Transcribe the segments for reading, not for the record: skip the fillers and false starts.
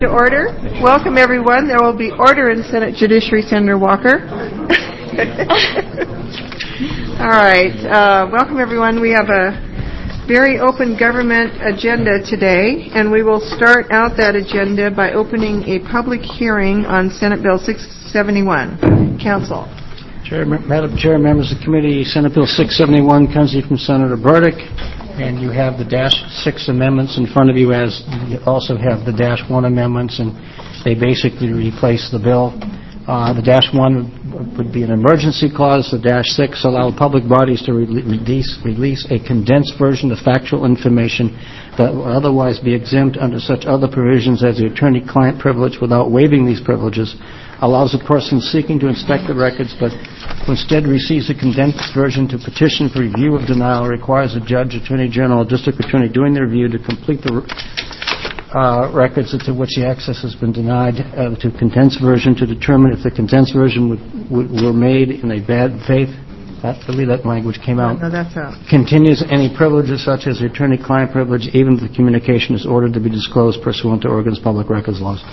To order. Welcome, everyone. There will be order in Senate Judiciary. Senator Walker. All right. Welcome, everyone. We have a very open government agenda today, and we will start out that agenda by opening a public hearing on Senate Bill 671. Council. Madam Chair, members of the committee, Senate Bill 671 comes from Senator Burdick, and you have the -6 amendments in front of you, as you also have the -1 amendments, and they basically replace the bill. The -1 would be an emergency clause. The -6 allow public bodies to release a condensed version of factual information that will otherwise be exempt under such other provisions as the attorney-client privilege without waiving these privileges, allows a person seeking to inspect the records but who instead receives a condensed version to petition for review of denial, requires a judge, attorney general, or district attorney doing the review to complete the records to which the access has been denied to condensed version to determine if the condensed version were made in a bad faith. I believe that language came out. No, that's out. Continues any privileges such as the attorney-client privilege, even if the communication is ordered to be disclosed pursuant to Oregon's public records laws.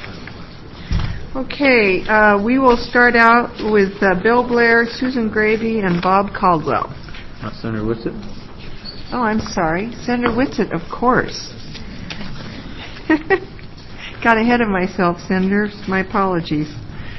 Okay, we will start out with Bill Blair, Susan Gravey, and Bob Caldwell. Senator Whitsitt. Oh, I'm sorry. Senator Whitsitt, of course. Got ahead of myself, Senators. My apologies.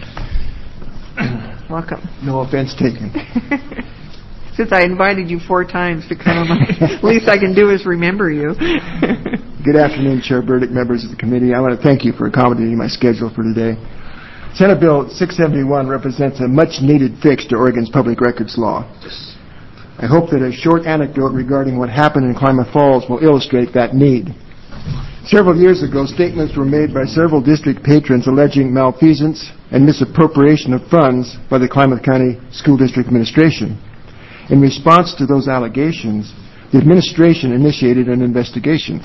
Welcome. No offense taken. Since I invited you 4 times to come, least I can do is remember you. Good afternoon, Chair Burdick, members of the committee. I want to thank you for accommodating my schedule for today. Senate Bill 671 represents a much-needed fix to Oregon's public records law. I hope that a short anecdote regarding what happened in Klamath Falls will illustrate that need. Several years ago, statements were made by several district patrons alleging malfeasance and misappropriation of funds by the Klamath County School District Administration. In response to those allegations, the administration initiated an investigation.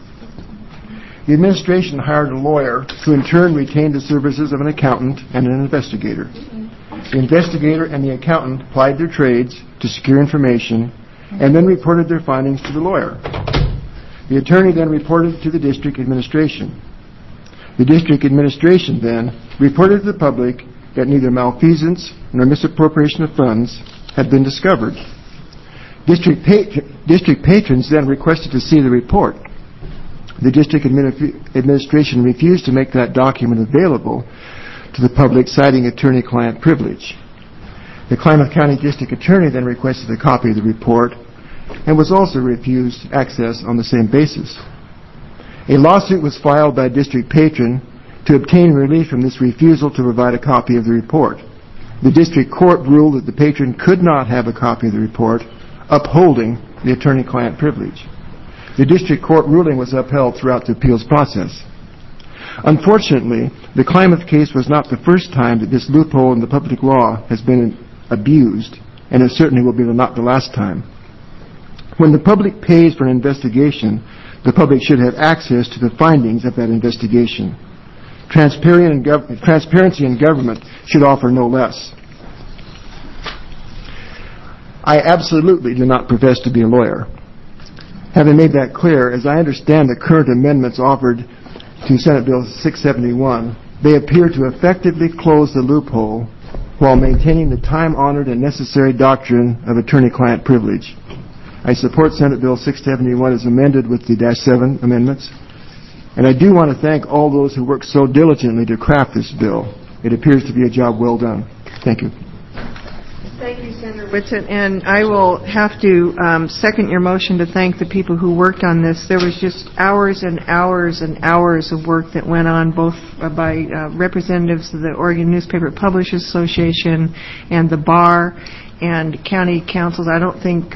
The administration hired a lawyer who in turn retained the services of an accountant and an investigator. The investigator and the accountant plied their trades to secure information and then reported their findings to the lawyer. The attorney then reported to the district administration. The district administration then reported to the public that neither malfeasance nor misappropriation of funds had been discovered. District patrons then requested to see the report. The district administration refused to make that document available to the public, citing attorney-client privilege. The Klamath County District Attorney then requested a copy of the report and was also refused access on the same basis. A lawsuit was filed by a district patron to obtain relief from this refusal to provide a copy of the report. The district court ruled that the patron could not have a copy of the report, upholding the attorney-client privilege. The district court ruling was upheld throughout the appeals process. Unfortunately, the Klamath case was not the first time that this loophole in the public law has been abused, and it certainly will be not the last time. When the public pays for an investigation, the public should have access to the findings of that investigation. Transparency in government should offer no less. I absolutely do not profess to be a lawyer. Having made that clear, as I understand the current amendments offered to Senate Bill 671, they appear to effectively close the loophole while maintaining the time-honored and necessary doctrine of attorney-client privilege. I support Senate Bill 671 as amended with the -7 amendments, and I do want to thank all those who worked so diligently to craft this bill. It appears to be a job well done. Thank you. Thank you, Senator Whitsitt, and I will have to second your motion to thank the people who worked on this. There was just hours and hours and hours of work that went on, both by representatives of the Oregon Newspaper Publishers Association and the bar and county councils. I don't think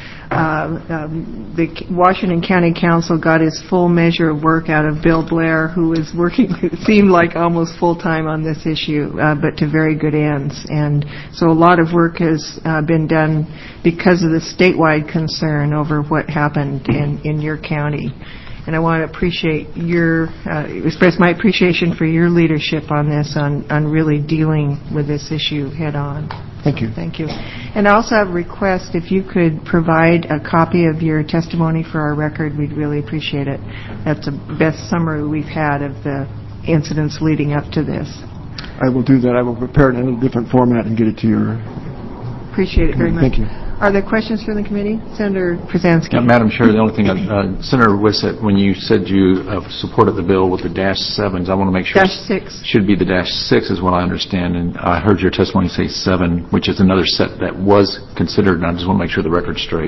the Washington County Council got his full measure of work out of Bill Blair, who was working, it seemed like almost full-time on this issue, but to very good ends. And so a lot of work has been done because of the statewide concern over what happened in your county. And I want to express my appreciation for your leadership on this, on really dealing with this issue head on. Thank you. Thank you. And I also have a request, if you could provide a copy of your testimony for our record, we'd really appreciate it. That's the best summary we've had of the incidents leading up to this. I will do that. I will prepare it in a different format and get it to your... Appreciate it very much. Thank you. Are there questions from the committee? Senator Krasansky. Madam Chair, the only thing, Senator Wissett, when you said you supported the bill with the -7s, I want to make sure... -6. Should be the -6 is what I understand, and I heard your testimony say 7, which is another set that was considered, and I just want to make sure the record's straight.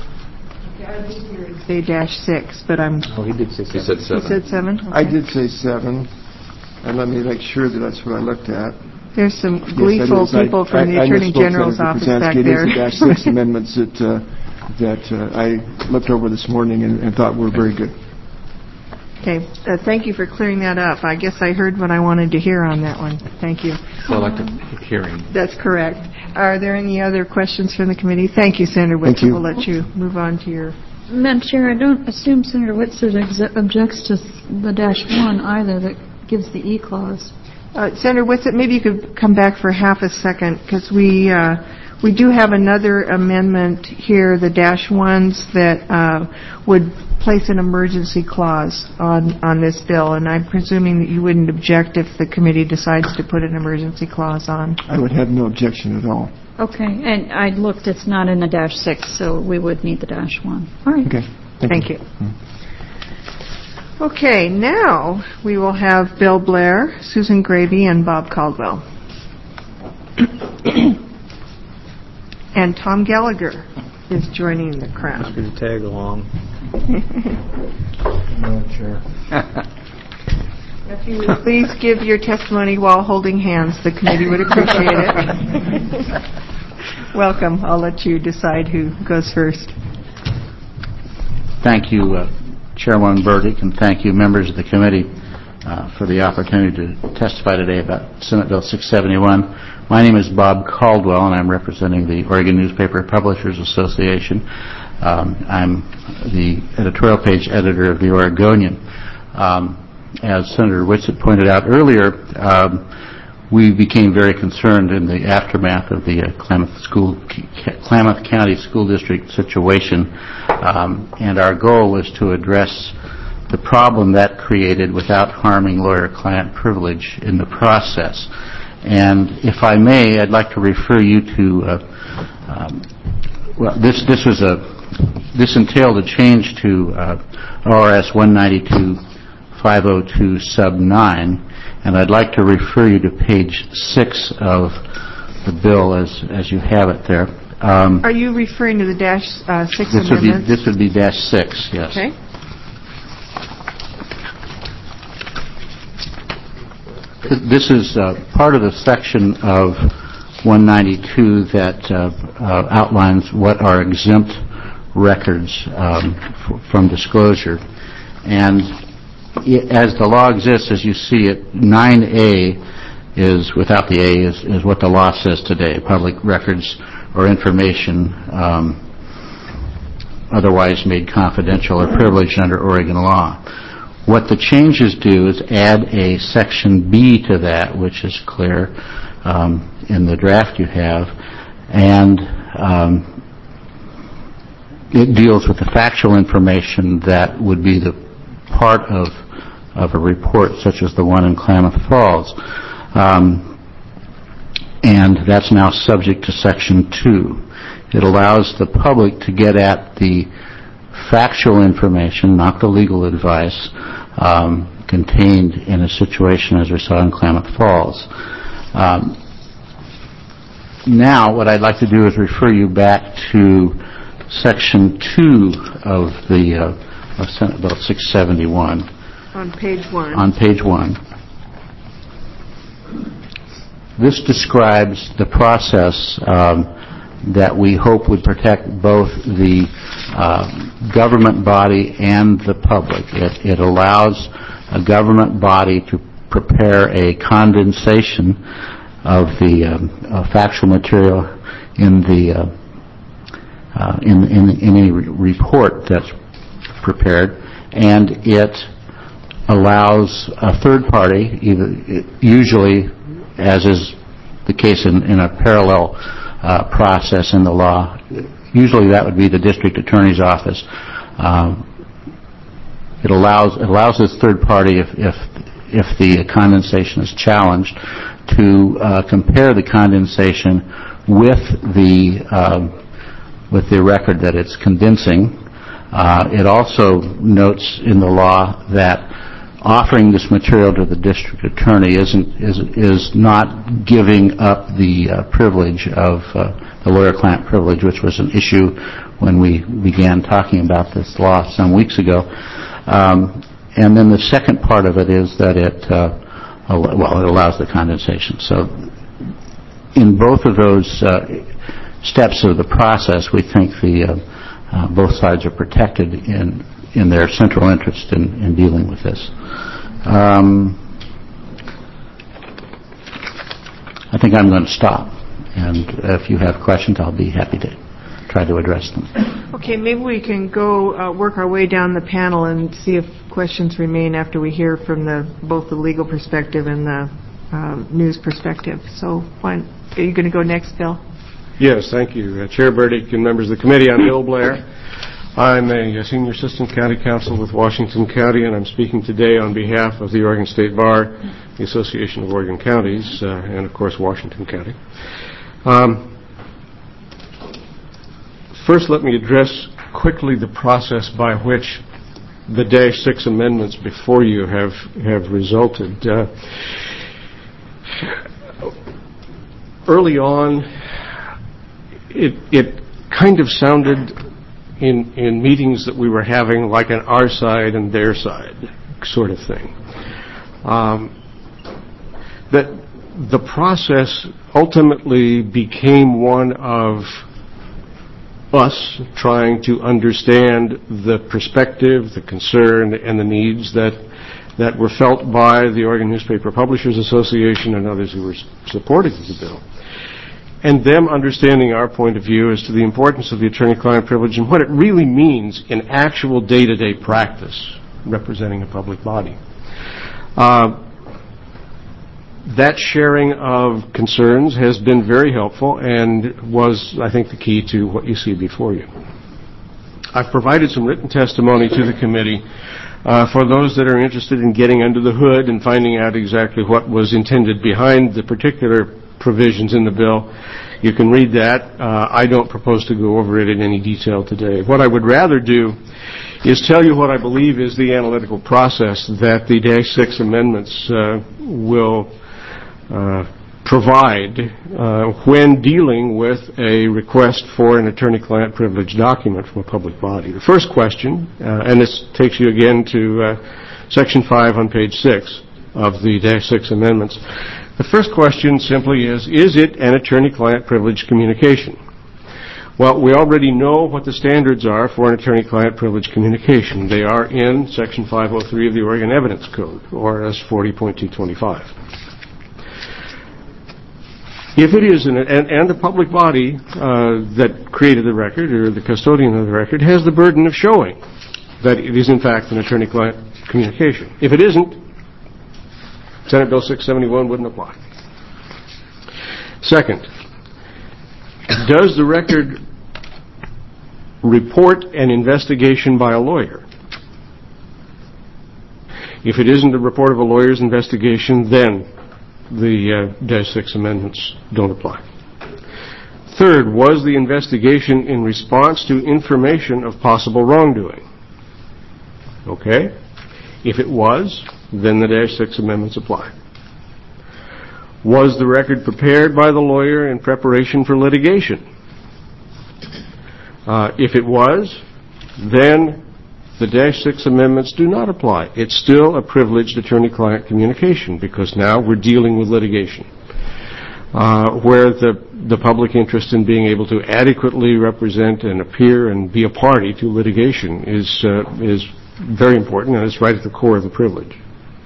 Say -6, but I'm... Oh, he did say 7. He said 7. You said 7? Okay. I did say 7, and let me make sure that that's what I looked at. There's some gleeful people from the Attorney General's office back there. It is the -6 amendments that I looked over this morning and thought were very good. Okay. Thank you for clearing that up. I guess I heard what I wanted to hear on that one. Thank you. So I'd like the hearing. That's correct. Are there any other questions from the committee? Thank you, Senator Whitson. Thank you. We'll let you move on to your... Madam Chair, I don't assume Senator Whitson objects to the -1 either that gives the E clause. Senator Whitson, maybe you could come back for half a second, because we do have another amendment here, the -1s, that would place an emergency clause on this bill, and I'm presuming that you wouldn't object if the committee decides to put an emergency clause on. I would have no objection at all. Okay, and I looked, it's not in the -6, so we would need the -1. All right. Okay. Thank you. Okay, now we will have Bill Blair, Susan Gravey, and Bob Caldwell. And Tom Gallagher is joining the crowd. Going to tag along. Sure. If you would please give your testimony while holding hands, the committee would appreciate it. Welcome. I'll let you decide who goes first. Thank you, Chairwoman Burdick, and thank you, members of the committee, for the opportunity to testify today about Senate Bill 671. My name is Bob Caldwell, and I'm representing the Oregon Newspaper Publishers Association. I'm the editorial page editor of the Oregonian. As Senator Whitsett pointed out earlier, we became very concerned in the aftermath of the Klamath County School District situation, and our goal was to address the problem that created without harming lawyer-client privilege in the process. And if I may, I'd like to refer you to this entailed a change to ORS 192-502 sub 9, and I'd like to refer you to page 6 of the bill as you have it there. Are you referring to the -6 amendments? This would be -6, yes. Okay. This is part of the section of 192 that outlines what are exempt records from disclosure. And as the law exists, as you see it, 9A is, without the A, is what the law says today, public records or information otherwise made confidential or privileged under Oregon law. What the changes do is add a section B to that, which is clear in the draft you have, and it deals with the factual information that would be the part of a report such as the one in Klamath Falls. And that's now subject to Section 2. It allows the public to get at the factual information, not the legal advice, contained in a situation as we saw in Klamath Falls. Now, what I'd like to do is refer you back to Section 2 of the of Senate Bill 671. On page 1. On page 1. This describes the process that we hope would protect both the government body and the public. It allows a government body to prepare a condensation of the factual material in any report that's prepared, and it allows a third party, usually, as is the case in a parallel process in the law, usually that would be the district attorney's office. It allows this third party, if if the condensation is challenged, to compare the condensation with the record that it's condensing. It also notes in the law that offering this material to the district attorney is not giving up the privilege of the lawyer-client privilege, which was an issue when we began talking about this law some weeks ago. And then the second part of it is that it allows the condensation. So in both of those steps of the process, we think both sides are protected in their central interest in dealing with this. I think I'm going to stop, and if you have questions, I'll be happy to try to address them. Okay, maybe we can go work our way down the panel and see if questions remain after we hear from both the legal perspective and the news perspective. So, are you going to go next, Bill? Yes, thank you. Chair Burdick and members of the committee, I'm Bill Blair. I'm a senior assistant county counsel with Washington County, and I'm speaking today on behalf of the Oregon State Bar, the Association of Oregon Counties, and of course Washington County. First, let me address quickly the process by which the -6 amendments before you have resulted. Early on, it kind of sounded in meetings that we were having like an our side and their side sort of thing. That the process ultimately became one of us trying to understand the perspective, the concern, and the needs that were felt by the Oregon Newspaper Publishers Association and others who were supporting the bill, and them understanding our point of view as to the importance of the attorney-client privilege and what it really means in actual day-to-day practice representing a public body. That sharing of concerns has been very helpful and was, I think, the key to what you see before you. I've provided some written testimony to the committee for those that are interested in getting under the hood and finding out exactly what was intended behind the particular provisions in the bill. You can read that. I don't propose to go over it in any detail today. What I would rather do is tell you what I believe is the analytical process that the -6 amendments will provide when dealing with a request for an attorney-client privilege document from a public body. The first question, and this takes you again to Section 5 on page 6 of the -6 amendments. The first question simply is it an attorney-client privilege communication? Well, we already know what the standards are for an attorney-client privilege communication. They are in Section 503 of the Oregon Evidence Code, ORS 40.225. If it is, and the public body that created the record, or the custodian of the record, has the burden of showing that it is in fact an attorney-client communication. If it isn't, Senate Bill 671 wouldn't apply. Second, does the record report an investigation by a lawyer? If it isn't a report of a lawyer's investigation, then the -6 amendments don't apply. Third, was the investigation in response to information of possible wrongdoing? Okay. If it was, then the -6 amendments apply. Was the record prepared by the lawyer in preparation for litigation? If it was, then the -6 amendments do not apply. It's still a privileged attorney-client communication because now we're dealing with litigation, where the public interest in being able to adequately represent and appear and be a party to litigation is very important, and it's right at the core of the privilege.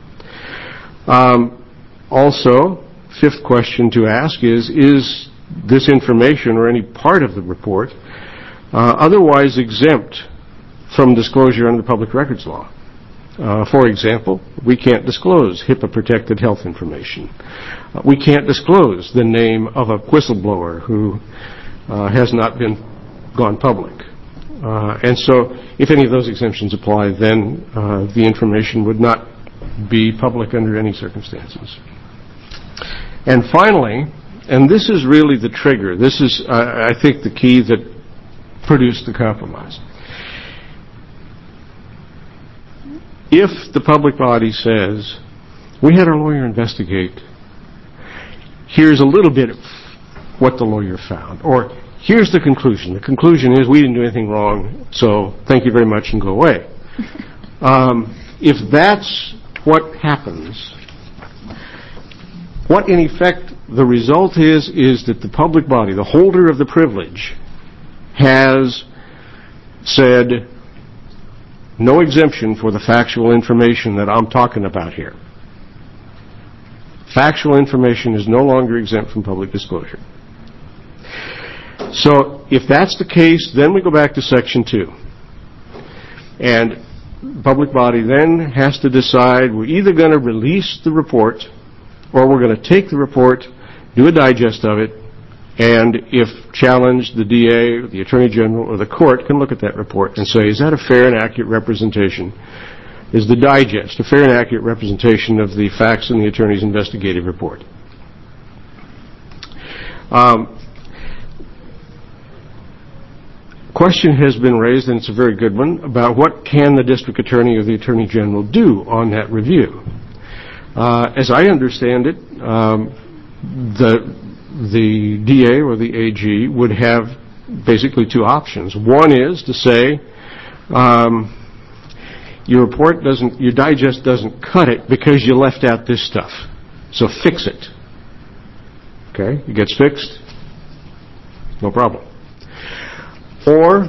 Also, fifth question to ask is this information or any part of the report otherwise exempt from disclosure under the Public Records Law? For example, we can't disclose HIPAA-protected health information. We can't disclose the name of a whistleblower who has not gone public. And so if any of those exemptions apply, then the information would not be public under any circumstances. And finally, and this is really the trigger, this is, I think, the key that produced the compromise. If the public body says, we had our lawyer investigate, here's a little bit of what the lawyer found, or here's the conclusion. The conclusion is we didn't do anything wrong, so thank you very much and go away. If that's what happens, what in effect the result is that the public body, the holder of the privilege, has said no exemption for the factual information that I'm talking about here. Factual information is no longer exempt from public disclosure. So if that's the case, then we go back to Section 2. And the public body then has to decide we're either going to release the report or we're going to take the report, do a digest of it, and if challenged, the DA, the Attorney General, or the court can look at that report and say, is that a fair and accurate representation? Is the digest a fair and accurate representation of the facts in the attorney's investigative report? Question has been raised, and it's a very good one, about what can the district attorney or the Attorney General do on that review. As I understand it, the DA or the AG would have basically two options. One is to say, your report doesn't, your digest doesn't cut it because you left out this stuff. So fix it. Okay? It gets fixed. No problem. Or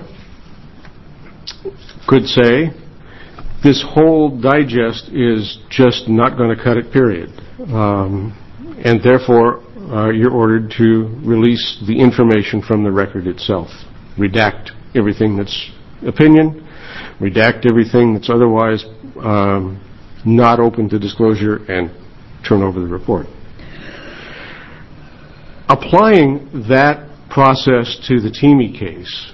could say, this whole digest is just not going to cut it, period. And therefore, you're ordered to release the information from the record itself. Redact everything that's opinion, redact everything that's otherwise not open to disclosure, and turn over the report. Applying that process to the Teamey case,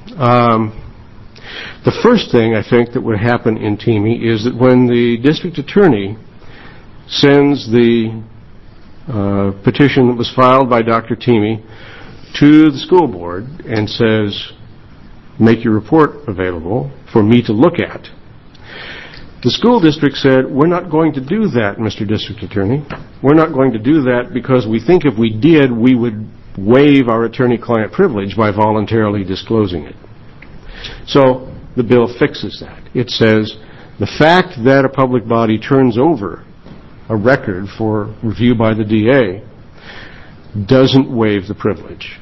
the first thing I think that would happen in Teamey is that when the district attorney sends the petition that was filed by Dr. Teamey to the school board and says, make your report available for me to look at, the school district said, we're not going to do that, Mr. District Attorney. We're not going to do that because we think if we did, we would waive our attorney-client privilege by voluntarily disclosing it. So the bill fixes that. It says the fact that a public body turns over a record for review by the DA doesn't waive the privilege.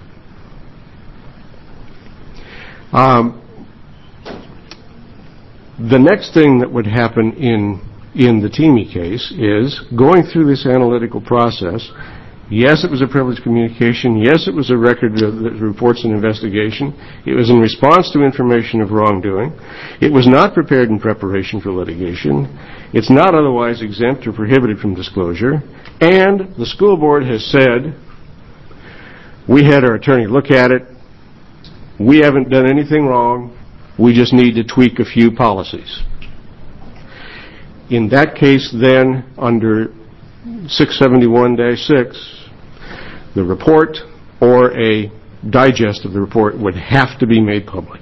The next thing that would happen in the Teamey case is going through this analytical process. Yes, it was a privileged communication. Yes, it was a record that reports an investigation. It was in response to information of wrongdoing. It was not prepared in preparation for litigation. It's not otherwise exempt or prohibited from disclosure. And the school board has said, we had our attorney look at it. We haven't done anything wrong. We just need to tweak a few policies. In that case, then, under 671-6, the report or a digest of the report would have to be made public.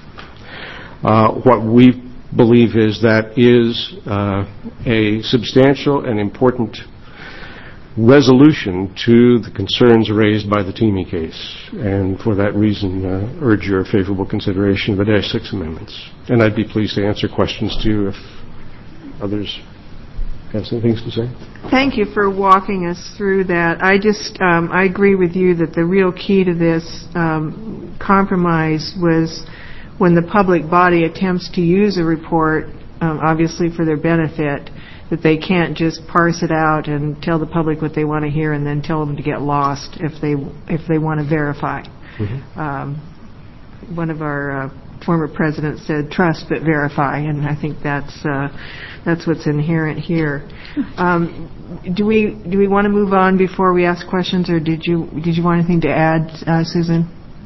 What we believe is that is a substantial and important resolution to the concerns raised by the Teamey case, and for that reason urge your favorable consideration of the -6 amendments. And I'd be pleased to answer questions too if others have some things to say. Thank you for walking us through that. I agree with you that the real key to this compromise was when the public body attempts to use a report, obviously for their benefit, that they can't just parse it out and tell the public what they want to hear and then tell them to get lost if they want to verify. Mm-hmm. One of our former presidents said, "Trust but verify," and I think that's what's inherent here. Do we want to move on before we ask questions, or did you want anything to add, Susan?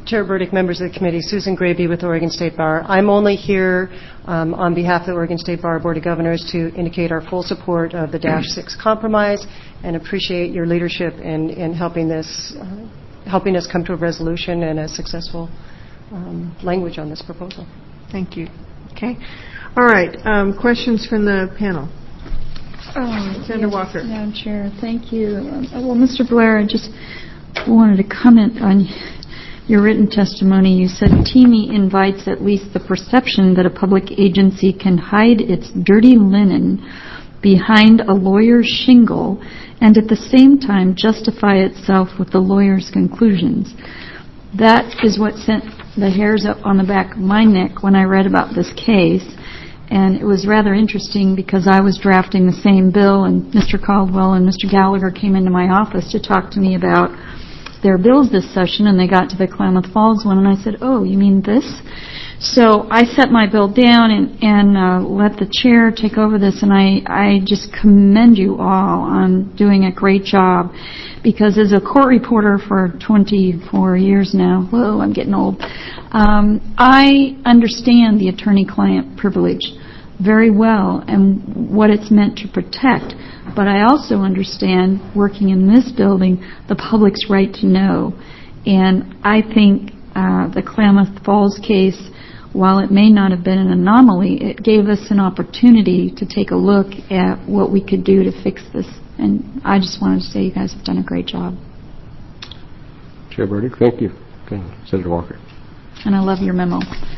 Chair Burdick, members of the committee, Susan Graby with Oregon State Bar. I'm only here on behalf of the Oregon State Bar Board of Governors to indicate our full support of the Dash 6 compromise and appreciate your leadership in helping us come to a resolution and a successful language on this proposal. Thank you. Okay. All right. Questions from the panel? Senator Walker. Madam Chair, thank you. Well, Mr. Blair, I just wanted to comment on your written testimony. You said TIMI invites at least the perception that a public agency can hide its dirty linen behind a lawyer's shingle and at the same time justify itself with the lawyer's conclusions. That is what sent the hairs up on the back of my neck when I read about this case. And it was rather interesting because I was drafting the same bill, and Mr. Caldwell and Mr. Gallagher came into my office to talk to me about their bills this session, and they got to the Klamath Falls one, and I said, oh, you mean this? So I set my bill down and let the chair take over this, and I just commend you all on doing a great job, because as a court reporter for 24 years now, whoa, I'm getting old, I understand the attorney-client privilege very well and what it's meant to protect. But I also understand, working in this building, the public's right to know. And I think the Klamath Falls case, while it may not have been an anomaly, it gave us an opportunity to take a look at what we could do to fix this. And I just wanted to say you guys have done a great job. Chair Burdick, thank you. Okay. Senator Walker. And I love your memo.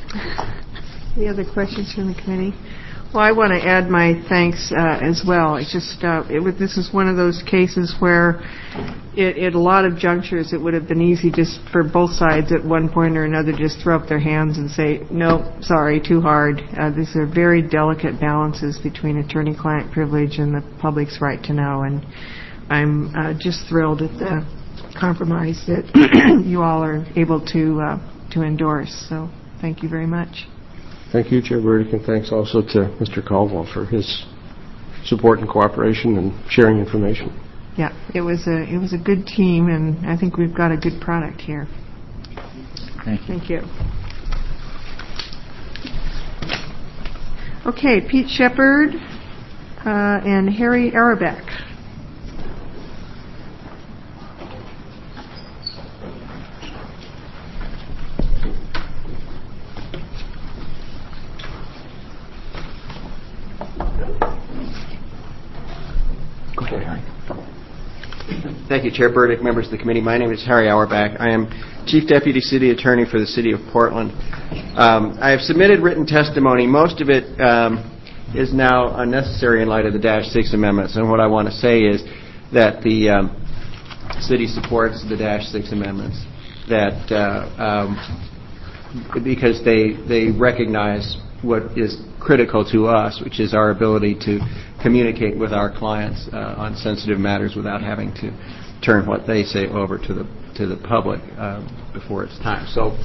Any other questions from the committee? Well, I want to add my thanks as well. It's just this is one of those cases where at a lot of junctures it would have been easy just for both sides at one point or another just throw up their hands and say, no, sorry, too hard. These are very delicate balances between attorney-client privilege and the public's right to know. And I'm just thrilled at the compromise that you all are able to endorse. So thank you very much. Thank you, Chair Burdick, and thanks also to Mr. Caldwell for his support and cooperation and sharing information. Yeah, it was a good team, and I think we've got a good product here. Thank you. Thank you. Okay, Pete Shepard and Harry Arabeck. Thank you, Chair Burdick, members of the committee. My name is Harry Auerbach. I am Chief Deputy City Attorney for the City of Portland. I have submitted written testimony. Most of it is now unnecessary in light of the Dash 6 amendments. And what I want to say is that the city supports the Dash 6 amendments, that because they recognize what is critical to us, which is our ability to communicate with our clients on sensitive matters without having to turn what they say over to the public before it's time. So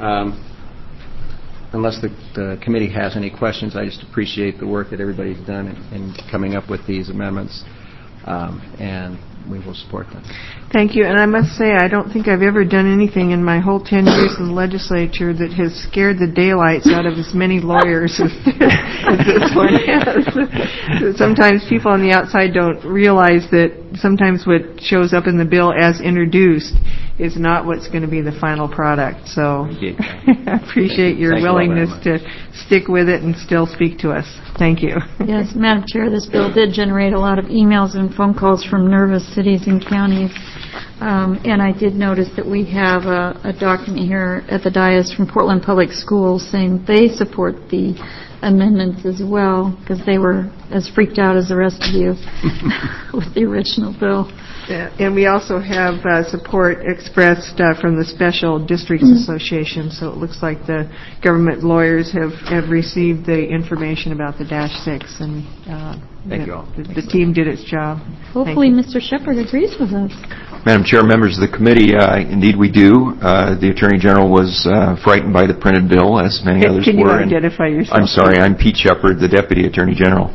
unless the committee has any questions, I just appreciate the work that everybody's done in coming up with these amendments, and we will support them. Thank you. And I must say, I don't think I've ever done anything in my whole 10 years in the legislature that has scared the daylights out of as many lawyers as this one has. Sometimes people on the outside don't realize that sometimes what shows up in the bill as introduced is not what's going to be the final product. So I appreciate your willingness to stick with it and still speak to us. Thank you. Yes, Madam Chair, this bill did generate a lot of emails and phone calls from nervous cities and counties. And I did notice that we have a document here at the dais from Portland Public Schools saying they support the amendments as well, because they were as freaked out as the rest of you with the original bill. Yeah, and we also have support expressed from the Special Districts Association, so it looks like the government lawyers have received the information about the Dash 6, and Thank you all. The team did its job. Hopefully Mr. Shepard agrees with us. Madam Chair, members of the committee, indeed we do. The Attorney General was frightened by the printed bill, as many others Can were. You identify yourself? I'm sorry, I'm Pete Shepard, the Deputy Attorney General.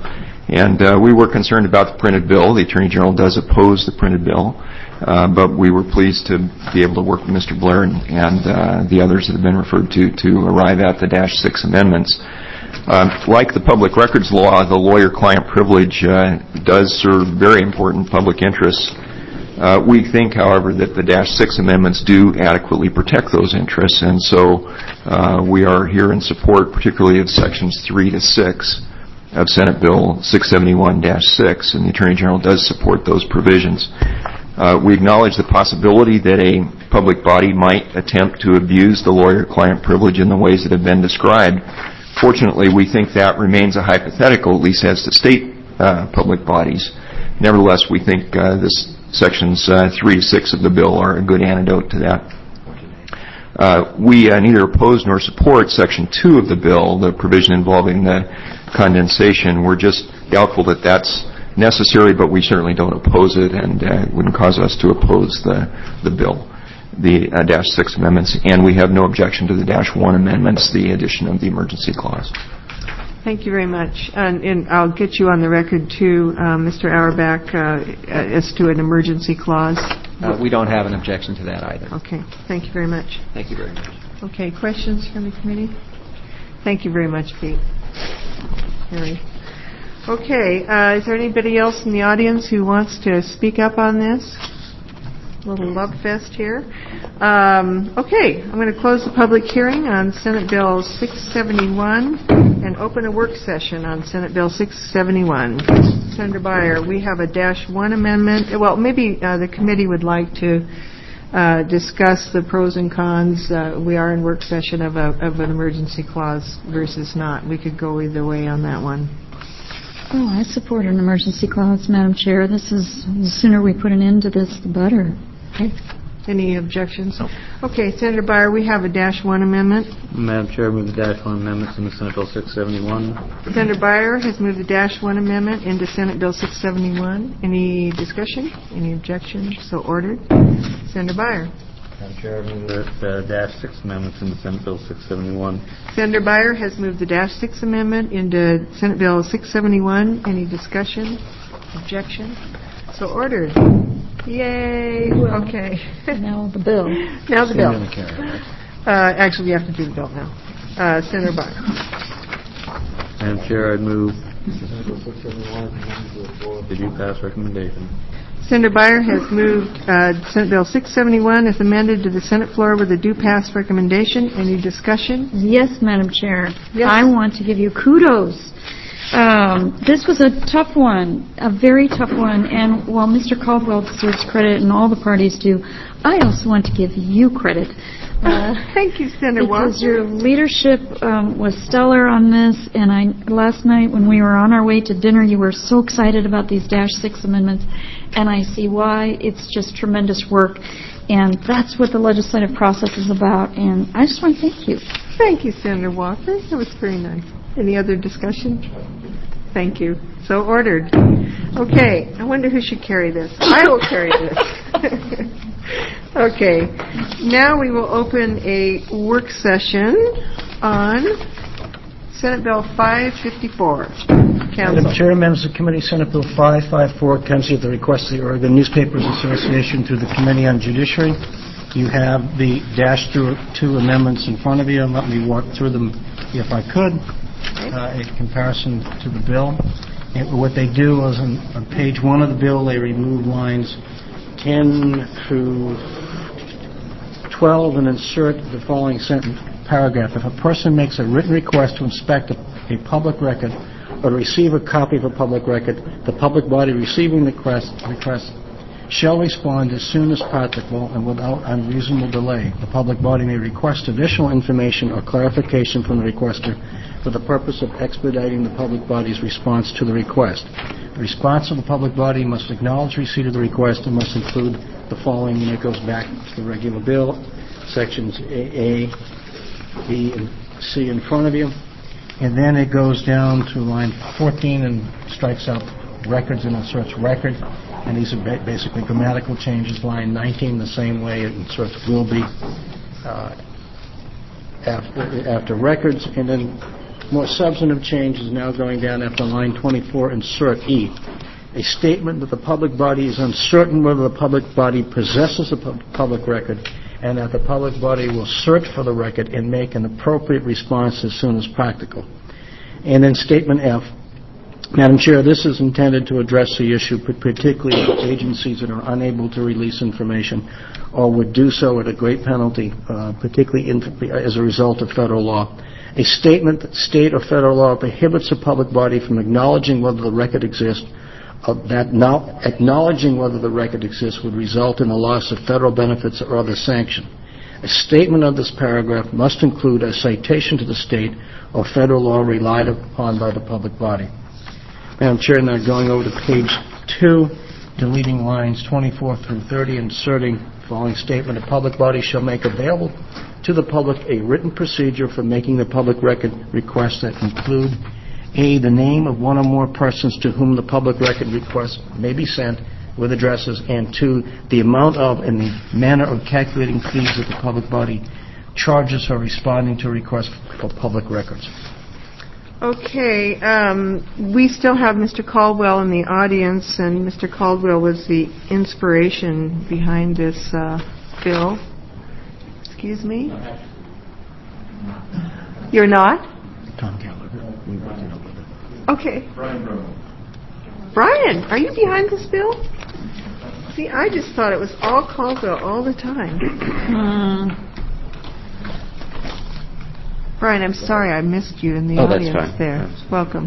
And we were concerned about the printed bill. The Attorney General does oppose the printed bill, but we were pleased to be able to work with Mr. Blair and the others that have been referred to arrive at the -6 amendments. Like the public records law, the lawyer-client privilege does serve very important public interests. We think, however, that the -6 amendments do adequately protect those interests, and so we are here in support, particularly of sections 3 to 6 of Senate Bill 671-6, and the Attorney General does support those provisions. We acknowledge the possibility that a public body might attempt to abuse the lawyer-client privilege in the ways that have been described. Fortunately, we think that remains a hypothetical, at least as to state public bodies. Nevertheless, we think this sections 3 to 6 of the bill are a good antidote to that. We neither oppose nor support Section 2 of the bill, the provision involving the condensation. We're just doubtful that that's necessary, but we certainly don't oppose it, and it wouldn't cause us to oppose the bill, the -6 amendments, and we have no objection to the -1 amendments, the addition of the emergency clause. Thank you very much. And I'll get you on the record, too, Mr. Auerbach, as to an emergency clause. We don't have an objection to that either. Okay. Thank you very much. Thank you very much. Okay. Questions from the committee? Thank you very much, Pete. Harry. Okay. Is there anybody else in the audience who wants to speak up on this? A little love fest here. Okay. I'm going to close the public hearing on Senate Bill 671 and open a work session on Senate Bill 671. Senator Beyer, we have a -1 amendment. Well, maybe the committee would like to discuss the pros and cons. We are in work session of an emergency clause versus not. We could go either way on that one. Oh, I support an emergency clause, Madam Chair. The sooner we put an end to this, the better. Okay. Any objections? No. Okay, Senator Beyer, we have a -1 amendment. Madam Chair, I move the -1 amendments into Senate Bill 671. Senator Beyer has moved the -1 amendment into Senate Bill 671. Any discussion? Any objections? So ordered. Senator Beyer. Madam Chair, I move the -6 amendments into Senate Bill 671. Senator Beyer has moved the -6 amendment into Senate Bill 671. Any discussion? Objection? So ordered. Yay! Well, okay. Now the bill. Now the bill. Carry, Actually, we have to do the bill now. Senator Beyer. Madam Chair, I'd move the due pass recommendation. Senator Beyer has moved Senate Bill 671 as amended to the Senate floor with a due pass recommendation. Any discussion? Yes, Madam Chair. Yes. I want to give you kudos. This was a tough one, a very tough one, and while Mr. Caldwell deserves credit and all the parties do, I also want to give you credit. Thank you, Senator Walker. Because your leadership was stellar on this, and last night when we were on our way to dinner, you were so excited about these -6 amendments, and I see why. It's just tremendous work, and that's what the legislative process is about, and I just want to thank you. Thank you, Senator Walker. That was very nice. Any other discussion? Thank you. So ordered. Okay. I wonder who should carry this. I will carry this. Okay. Now we will open a work session on Senate Bill 554. Council. Madam Chair, members of the committee, Senate Bill 554 comes at the request of the Oregon Newspapers Association through the Committee on Judiciary. You have the -2 amendments in front of you, and let me walk through them if I could. In comparison to the bill. And what they do is on page 1 of the bill, they remove lines 10 through 12 and insert the following sentence, paragraph. If a person makes a written request to inspect a public record or to receive a copy of a public record, the public body receiving the request shall respond as soon as practicable and without unreasonable delay. The public body may request additional information or clarification from the requester for the purpose of expediting the public body's response to the request. The response of the public body must acknowledge receipt of the request and must include the following, and it goes back to the regular bill, sections A, B, and C in front of you. And then it goes down to line 14 and strikes out records and inserts record. And these are basically grammatical changes. Line 19, the same way, it inserts will be after records. And then more substantive change is now going down after line 24, insert E. A statement that the public body is uncertain whether the public body possesses a public record and that the public body will search for the record and make an appropriate response as soon as practical. And then statement F. Madam Chair, this is intended to address the issue, particularly of agencies that are unable to release information or would do so at a great penalty, particularly as a result of federal law. A statement that state or federal law prohibits a public body from acknowledging whether the record exists, acknowledging whether the record exists would result in the loss of federal benefits or other sanction. A statement of this paragraph must include a citation to the state or federal law relied upon by the public body. Madam Chair, now going over to page 2, deleting lines 24 through 30, inserting the following statement. A public body shall make available to the public a written procedure for making the public record requests that include A, the name of one or more persons to whom the public record request may be sent with addresses, and 2, the amount of and the manner of calculating fees that the public body charges for responding to requests for public records. Okay, we still have Mr. Caldwell in the audience, and Mr. Caldwell was the inspiration behind this bill. Excuse me? You're not? Tom Gallagher. Okay. Brian, are you behind this bill? See, I just thought it was all Caldwell all the time. Brian, I'm sorry I missed you in the audience that's fine. there. Welcome.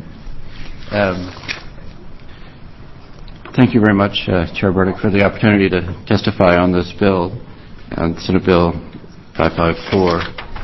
Thank you very much, Chair Burdick, for the opportunity to testify on this bill, Senate Bill 554.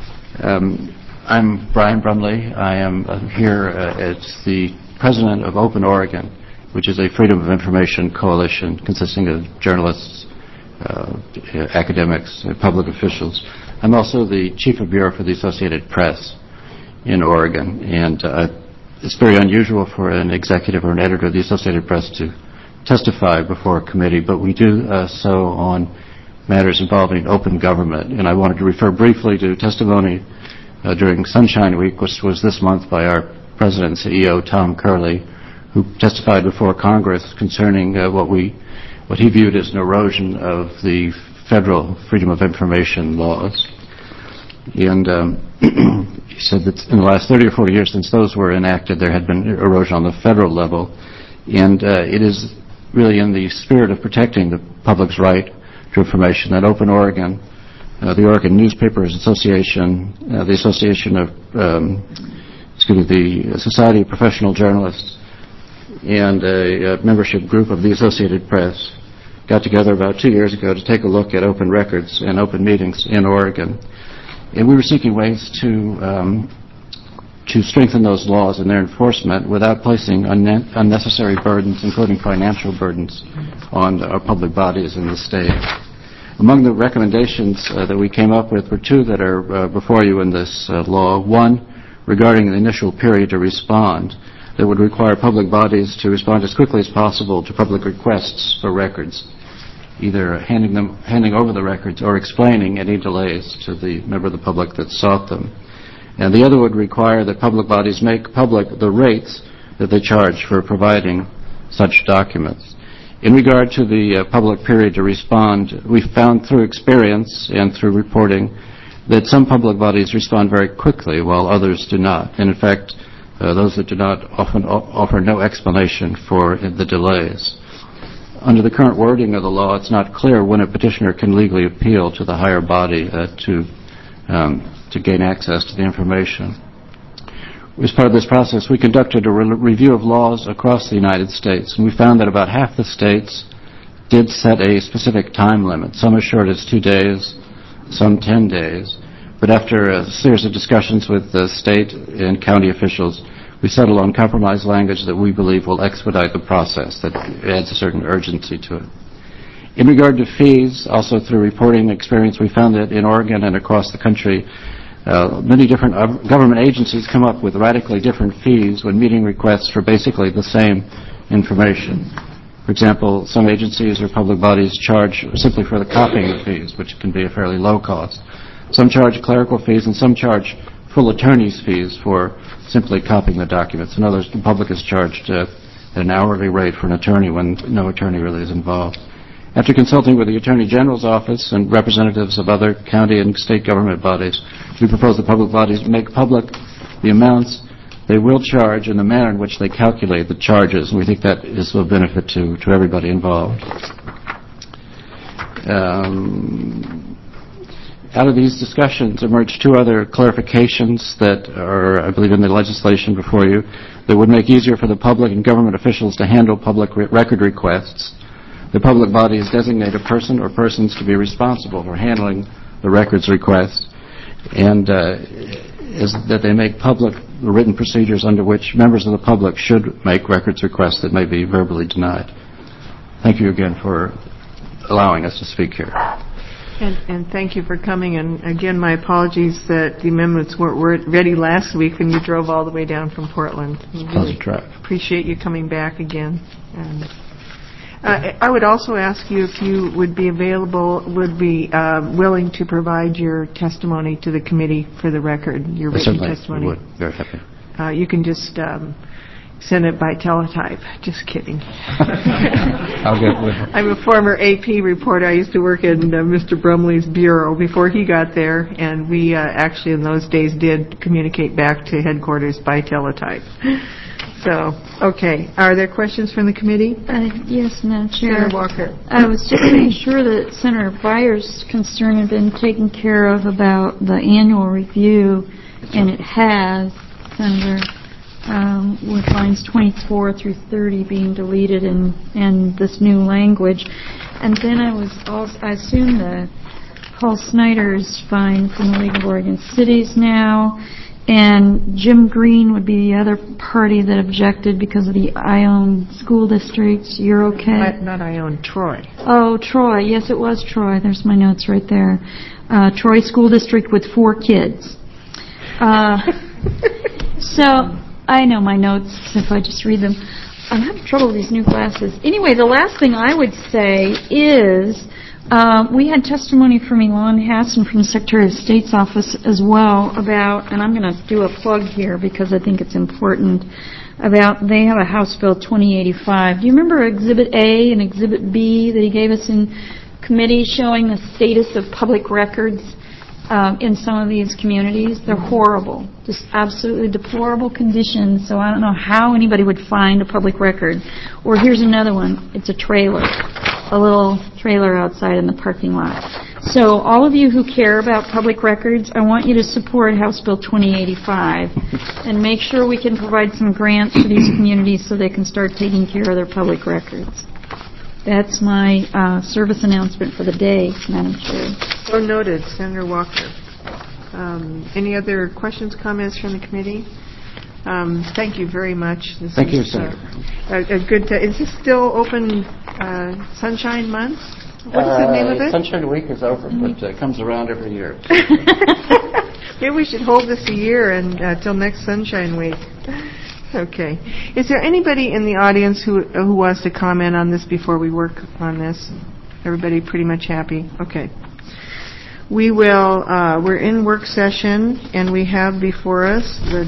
I'm Brian Brumley. I am here as the president of Open Oregon, which is a freedom of information coalition consisting of journalists, academics, public officials. I'm also the chief of bureau for the Associated Press in Oregon, and it's very unusual for an executive or an editor of the Associated Press to testify before a committee, but we do so on matters involving open government. And I wanted to refer briefly to testimony during Sunshine Week, which was this month, by our president and CEO, Tom Curley, who testified before Congress concerning what he viewed as an erosion of the federal Freedom of Information laws. And he said that in the last 30 or 40 years since those were enacted, there had been erosion on the federal level. And it is really in the spirit of protecting the public's right to information that Open Oregon, the Oregon Newspapers Association, the Association of, the Society of Professional Journalists, and a membership group of the Associated Press got together about 2 years ago to take a look at open records and open meetings in Oregon. And we were seeking ways to strengthen those laws and their enforcement without placing unnecessary burdens, including financial burdens, on our public bodies in the state. Among the recommendations that we came up with were two that are before you in this law. One, regarding the initial period to respond, that would require public bodies to respond as quickly as possible to public requests for records, either handing over the records or explaining any delays to the member of the public that sought them. And the other would require that public bodies make public the rates that they charge for providing such documents. In regard to the public period to respond, we found through experience and through reporting that some public bodies respond very quickly while others do not. And in fact, those that do not often offer no explanation for the delays. Under the current wording of the law, it's not clear when a petitioner can legally appeal to the higher body to gain access to the information. As part of this process, we conducted a review of laws across the United States, and we found that about half the states did set a specific time limit, some as short as 2 days, some 10 days. But after a series of discussions with the state and county officials, we settled on compromise language that we believe will expedite the process, that adds a certain urgency to it. In regard to fees, also through reporting experience, we found that in Oregon and across the country, many different government agencies come up with radically different fees when meeting requests for basically the same information. For example, some agencies or public bodies charge simply for the copying of fees, which can be a fairly low cost. Some charge clerical fees, and some charge full attorney's fees for simply copying the documents. In other words, the public is charged at an hourly rate for an attorney when no attorney really is involved. After consulting with the Attorney General's office and representatives of other county and state government bodies, we propose the public bodies make public the amounts they will charge and the manner in which they calculate the charges. And we think that is of benefit to everybody involved. Out of these discussions emerged two other clarifications that are, I believe, in the legislation before you that would make easier for the public and government officials to handle public record requests. The public bodies designate a person or persons to be responsible for handling the records request, and is that they make public the written procedures under which members of the public should make records requests that may be verbally denied. Thank you again for allowing us to speak here. And thank you for coming. And again, my apologies that the amendments weren't ready last week when you drove all the way down from Portland. We really appreciate you coming back again. And I would also ask you if you would be willing to provide your testimony to the committee for the record, your written testimony. Certainly, would. Very happy. You can just send it by teletype. Just kidding. I'll get with it. I'm a former AP reporter. I used to work in Mr. Brumley's bureau before he got there, and we actually in those days did communicate back to headquarters by teletype. So, okay. Are there questions from the committee? Yes, Madam Chair. Senator Walker. I was just making sure that Senator Byers' concern had been taken care of about the annual review, and it has, Senator, with lines 24 through 30 being deleted and this new language. And then I assume that Paul Snyder is fine from the League of Oregon Cities now. And Jim Green would be the other party that objected because of the Ione school districts. You're okay? Not Ione, Troy. Oh, Troy. Yes, it was Troy. There's my notes right there. Troy School District with 4 kids. So I know my notes if I just read them. I'm having trouble with these new glasses. Anyway, the last thing I would say is we had testimony from Elon Hassan from the Secretary of State's office as well about, and I'm going to do a plug here because I think it's important, about they have a House Bill 2085. Do you remember Exhibit A and Exhibit B that he gave us in committee showing the status of public records in some of these communities? They're horrible, just absolutely deplorable conditions, so I don't know how anybody would find a public record. Or here's another one. It's a trailer. A little trailer outside in the parking lot. So all of you who care about public records, I want you to support House Bill 2085 and make sure we can provide some grants for these communities so they can start taking care of their public records. That's my service announcement for the day, Madam Chair. So noted, Senator Walker. Any other questions, comments from the committee? Thank you very much. Thank you, Senator. Is this still open Sunshine Month? What is the name of it? Sunshine Week is over, but it comes around every year. Maybe we should hold this a year until next Sunshine Week. Okay. Is there anybody in the audience who wants to comment on this before we work on this? Everybody pretty much happy? Okay. We will, we're in work session, and we have before us the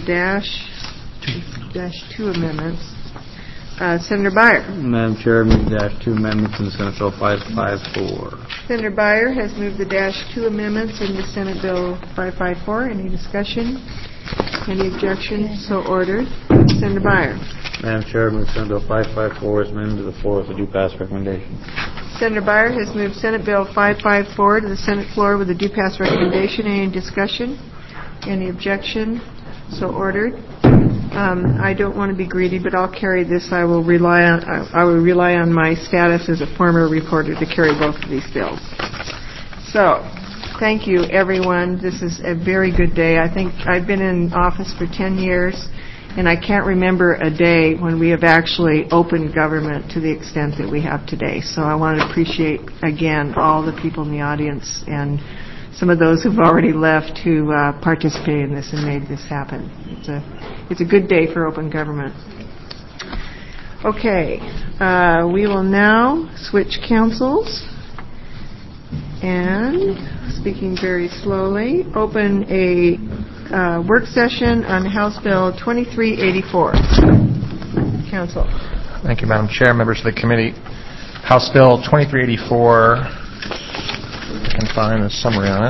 dash 2 amendments. Senator Byer. Madam Chair, I move dash 2 amendments in Senate Bill 554. Senator Byer has moved the dash 2 amendments into Senate Bill 554. Any discussion? Any objection? So ordered. Senator Byer. Madam Chair, I move Senate Bill 554 as amended to the floor with a due pass recommendation. Senator Byer has moved Senate Bill 554 to the Senate floor with a due pass recommendation. Any discussion? Any objection? So ordered. I don't want to be greedy, but I'll carry this. I will rely on my status as a former reporter to carry both of these bills. So, thank you, everyone. This is a very good day. I think I've been in office for 10 years, and I can't remember a day when we have actually opened government to the extent that we have today. So I want to appreciate, again, all the people in the audience and some of those who've already left who participated in this and made this happen. It's a good day for open government. Okay, we will now switch councils and, speaking very slowly, open a work session on House Bill 2384. Council. Thank you, Madam Chair, members of the committee. House Bill 2384, I can find a summary on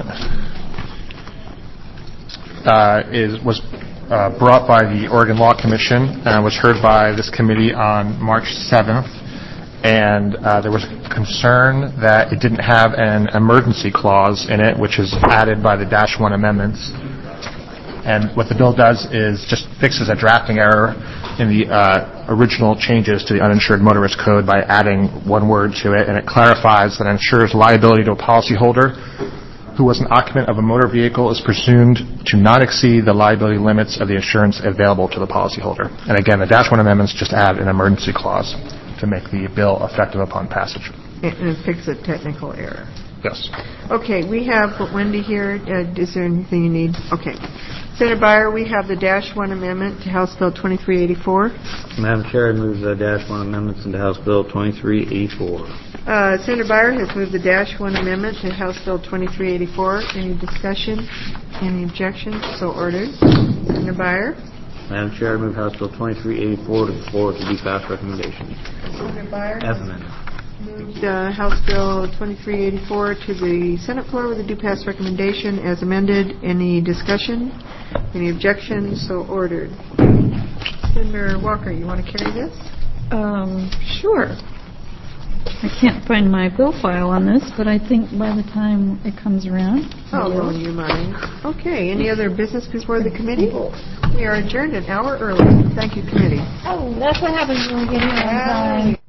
it, was brought by the Oregon Law Commission and was heard by this committee on March 7th. And there was concern that it didn't have an emergency clause in it, which is added by the -1 amendments. And what the bill does is just fixes a drafting error in the original changes to the uninsured motorist code by adding one word to it, and it clarifies that an insurer's liability to a policyholder who was an occupant of a motor vehicle is presumed to not exceed the liability limits of the insurance available to the policyholder. And again, the -1 amendments just add an emergency clause to make the bill effective upon passage. And it fixes a technical error. Yes. Okay, we have Wendy here. Is there anything you need? Okay. Senator Byer, we have the -1 amendment to House Bill 2384. Madam Chair, I move the -1 amendments into House Bill 2384. Senator Byer has moved the -1 amendment to House Bill 2384. Any discussion? Any objections? So ordered. Senator Byer. Madam Chair, I move House Bill 2384 to the floor with the do pass recommendation. Senator Byer. As amended. Moved House Bill 2384 to the Senate floor with a do pass recommendation as amended. Any discussion? Any objections? So ordered. Senator Walker, you want to carry this? Sure. I can't find my bill file on this, but I think by the time it comes around... Oh, well, you mind. Okay, any other business before the committee? We are adjourned an hour early. Thank you, committee. Oh, that's what happens when we get here on time.